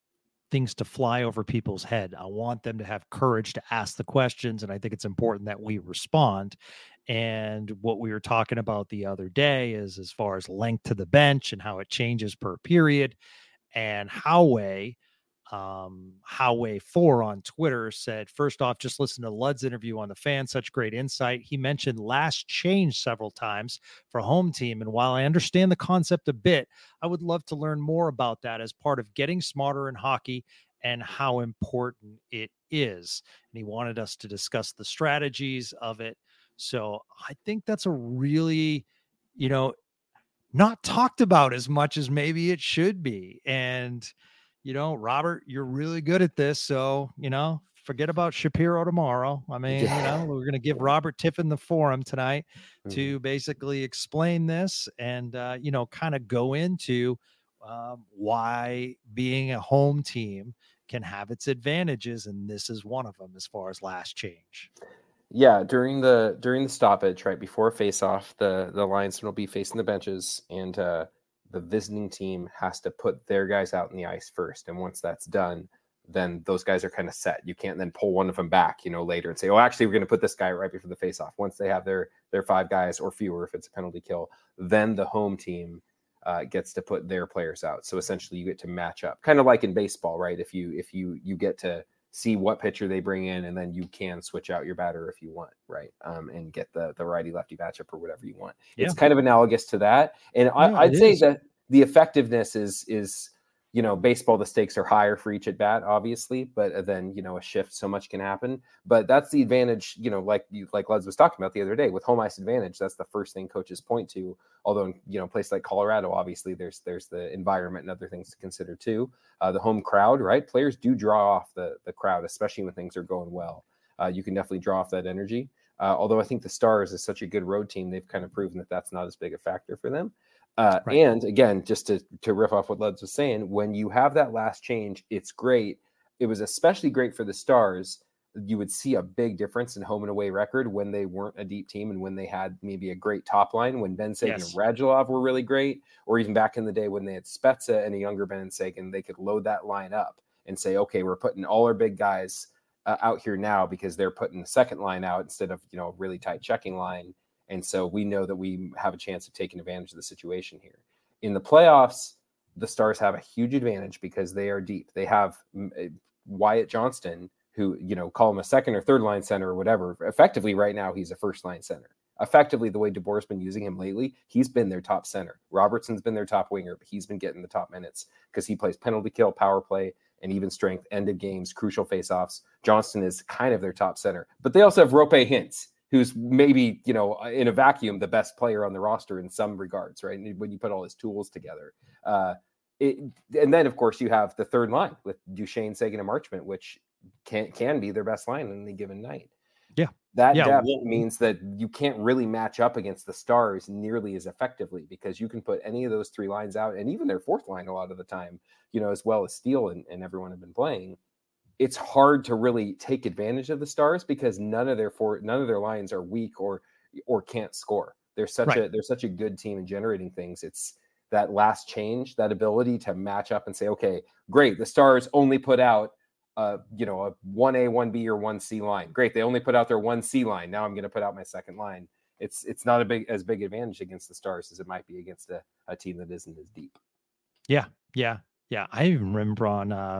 things to fly over people's head. I want them to have courage to ask the questions. And I think it's important that we respond. And what we were talking about the other day is as far as length to the bench and how it changes per period. And Howway, um, Howway four on Twitter said, first off, just listen to Ludd's interview on the Fan. Such great insight. He mentioned last change several times for home team. And while I understand the concept a bit, I would love to learn more about that as part of getting smarter in hockey and how important it is. And he wanted us to discuss the strategies of it. So I think that's a really, you know, not talked about as much as maybe it should be. And, you know, Robert, you're really good at this. So, you know, forget about Shapiro tomorrow. I mean, yeah. you know, we're going to give Robert Tiffin the forum tonight mm-hmm. to basically explain this and, uh, you know, kind of go into um, why being a home team can have its advantages. And this is one of them as far as last change. Yeah, during the during the stoppage, right before face-off, the the linesmen will be facing the benches, and uh, the visiting team has to put their guys out in the ice first. And once that's done, then those guys are kind of set. You can't then pull one of them back, you know, later and say, "Oh, actually, we're going to put this guy right before the face-off." Once they have their their five guys or fewer, if it's a penalty kill, then the home team uh, gets to put their players out. So essentially, you get to match up, kind of like in baseball, right? If you if you you get to see what pitcher they bring in, and then you can switch out your batter if you want, right? Um, and get the the righty lefty matchup or whatever you want. Yeah. It's kind of analogous to that. And I, yeah, I'd say is. that the effectiveness is is you know, baseball, the stakes are higher for each at bat, obviously, but then, you know, a shift, so much can happen. But that's the advantage, you know, like you, like Luds was talking about the other day with home ice advantage. That's the first thing coaches point to. Although, you know, a place like Colorado, obviously, there's there's the environment and other things to consider too. Uh, the home crowd, right? Players do draw off the the crowd, especially when things are going well. Uh, you can definitely draw off that energy. Uh, although I think the Stars is such a good road team, they've kind of proven that that's not as big a factor for them. Uh, right. And again, just to, to riff off what Luds was saying, when you have that last change, it's great. It was especially great for the Stars. You would see a big difference in home and away record when they weren't a deep team and when they had maybe a great top line, when Ben Sagan yes. and Radulov were really great, or even back in the day when they had Spezza and a younger Ben Sagan, they could load that line up and say, okay, we're putting all our big guys uh, out here now because they're putting the second line out instead of, you know, a really tight checking line. And so we know that we have a chance of taking advantage of the situation here. In the playoffs, the Stars have a huge advantage because they are deep. They have Wyatt Johnston, who, you know, call him a second or third line center or whatever. Effectively, right now, he's a first line center. Effectively, the way DeBoer's been using him lately, he's been their top center. Robertson's been their top winger, but he's been getting the top minutes because he plays penalty kill, power play, and even strength, ended games, crucial faceoffs. Johnston is kind of their top center. But they also have Rope Hintz, who's maybe, you know, in a vacuum, the best player on the roster in some regards, right? When you put all his tools together. Uh, it, and then, of course, you have the third line with Duchesne, Sagan, and Marchment, which can can be their best line on any given night. Yeah. That yeah, depth well, means that you can't really match up against the Stars nearly as effectively because you can put any of those three lines out, and even their fourth line a lot of the time, you know, as well as Steele and, and everyone have been playing. It's hard to really take advantage of the Stars because none of their four, none of their lines are weak or or can't score. They're such right. a they're such a good team in generating things. It's that last change, that ability to match up and say, okay, great, the Stars only put out uh, you know, a one A, one B, or one C line. Great, they only put out their one C line. Now I'm going to put out my second line. It's it's not a big as big advantage against the Stars as it might be against a, a team that isn't as deep. Yeah, yeah, yeah. I even remember on. Uh...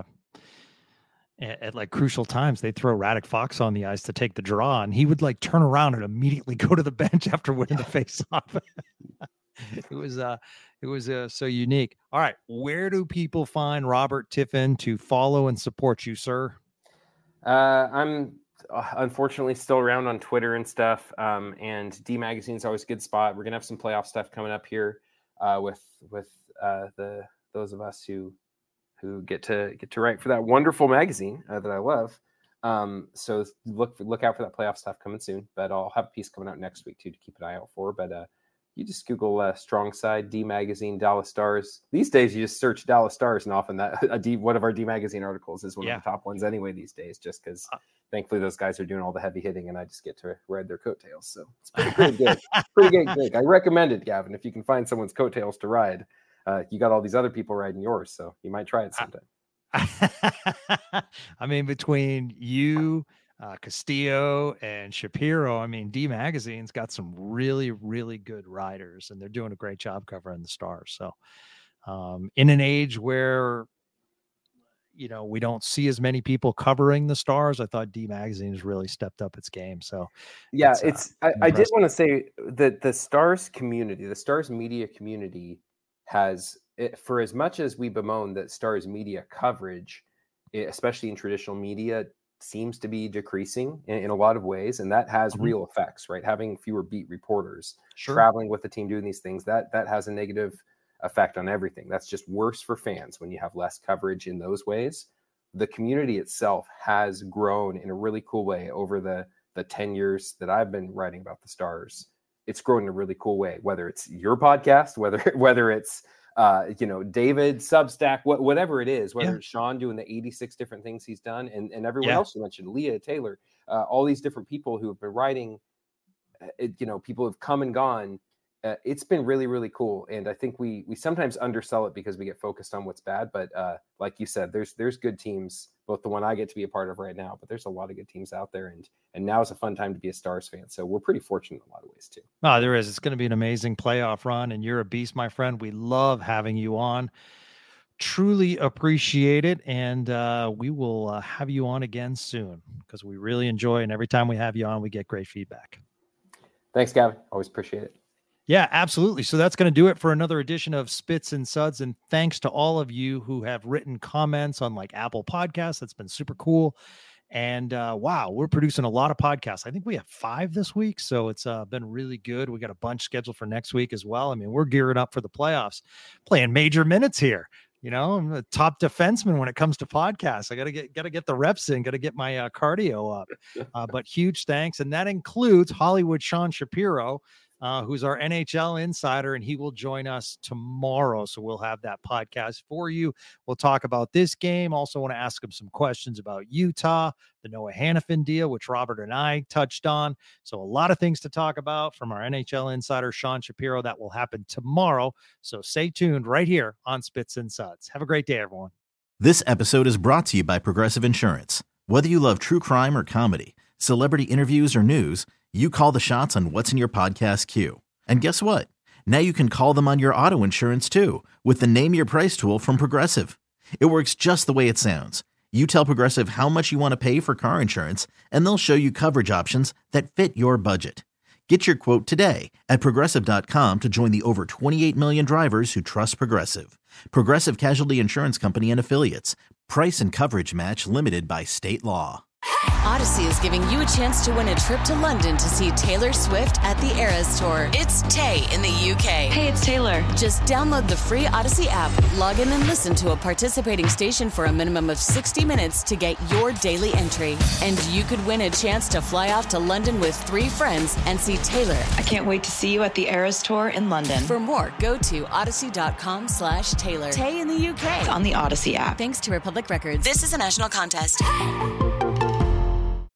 At, at like crucial times, they throw Radek Fox on the ice to take the draw, and he would like turn around and immediately go to the bench after winning the face-off. it was uh, it was uh, so unique. All right, where do people find Robert Tiffin to follow and support you, sir? Uh, I'm uh, unfortunately still around on Twitter and stuff, um, and D Magazine is always a good spot. We're gonna have some playoff stuff coming up here uh, with with uh, the those of us who. who get to get to write for that wonderful magazine uh, that I love. Um, so look look out for that playoff stuff coming soon. But I'll have a piece coming out next week too to keep an eye out for. But uh, you just Google uh, Strong Side D Magazine Dallas Stars. These days you just search Dallas Stars, and often that a D one of our D Magazine articles is one yeah. of the top ones anyway these days. Just because uh, thankfully those guys are doing all the heavy hitting, and I just get to ride their coattails. So it's pretty, pretty good, pretty good gig. I recommend it, Gavin, if you can find someone's coattails to ride. Uh, you got all these other people riding yours, so you might try it sometime. I mean, between you, uh, Castillo, and Shapiro, I mean, D Magazine's got some really, really good writers, and they're doing a great job covering the Stars. So, um, in an age where, you know, we don't see as many people covering the Stars, I thought D Magazine has really stepped up its game. So, yeah, it's, it's. Uh, I, I did want to say that the Stars community, the Stars media community, has, it, for as much as we bemoan that Stars media coverage, especially in traditional media, seems to be decreasing in, in a lot of ways, and that has mm-hmm. real effects, right? Having fewer beat reporters, sure. traveling with the team, doing these things, that that has a negative effect on everything. That's just worse for fans when you have less coverage in those ways. The community itself has grown in a really cool way over the the ten years that I've been writing about the Stars. It's grown in a really cool way, whether it's your podcast, whether whether it's uh, you know, David, Substack, wh- whatever it is, whether yeah. it's Sean doing the eighty-six different things he's done, and, and everyone yeah. else you mentioned, Leah, Taylor, uh, all these different people who have been writing, uh, it, you know, people have come and gone. Uh, it's been really, really cool. And I think we we sometimes undersell it because we get focused on what's bad. But uh, like you said, there's there's good teams, both the one I get to be a part of right now, but there's a lot of good teams out there. And and now is a fun time to be a Stars fan. So we're pretty fortunate in a lot of ways too. Oh, there is. It's going to be an amazing playoff run. And you're a beast, my friend. We love having you on. Truly appreciate it. And uh, we will uh, have you on again soon because we really enjoy. And every time we have you on, we get great feedback. Thanks, Gavin. Always appreciate it. Yeah, absolutely. So that's going to do it for another edition of Spits and Suds. And thanks to all of you who have written comments on like Apple Podcasts. That's been super cool. And uh, wow, we're producing a lot of podcasts. I think we have five this week. So it's uh, been really good. We got a bunch scheduled for next week as well. I mean, we're gearing up for the playoffs, playing major minutes here. You know, I'm a top defenseman when it comes to podcasts. I got to get, got to get the reps in, got to get my uh, cardio up. Uh, but huge thanks. And that includes Hollywood Sean Shapiro, Uh, who's our N H L insider, and he will join us tomorrow. So we'll have that podcast for you. We'll talk about this game. Also want to ask him some questions about Utah, the Noah Hannafin deal, which Robert and I touched on. So a lot of things to talk about from our N H L insider, Sean Shapiro. That will happen tomorrow. So stay tuned right here on Spits and Suds. Have a great day, everyone. This episode is brought to you by Progressive Insurance. Whether you love true crime or comedy, celebrity interviews or news, you call the shots on what's in your podcast queue. And guess what? Now you can call them on your auto insurance too with the Name Your Price tool from Progressive. It works just the way it sounds. You tell Progressive how much you want to pay for car insurance, and they'll show you coverage options that fit your budget. Get your quote today at Progressive dot com to join the over twenty-eight million drivers who trust Progressive. Progressive Casualty Insurance Company and Affiliates. Price and coverage match limited by state law. Odyssey is giving you a chance to win a trip to London to see Taylor Swift at the Eras Tour. It's Tay in the U K. Hey, it's Taylor. Just download the free Odyssey app, log in and listen to a participating station for a minimum of sixty minutes to get your daily entry. And you could win a chance to fly off to London with three friends and see Taylor. I can't wait to see you at the Eras Tour in London. For more, go to odyssey.com slash Taylor. Tay in the U K. On the Odyssey app. Thanks to Republic Records. This is a national contest.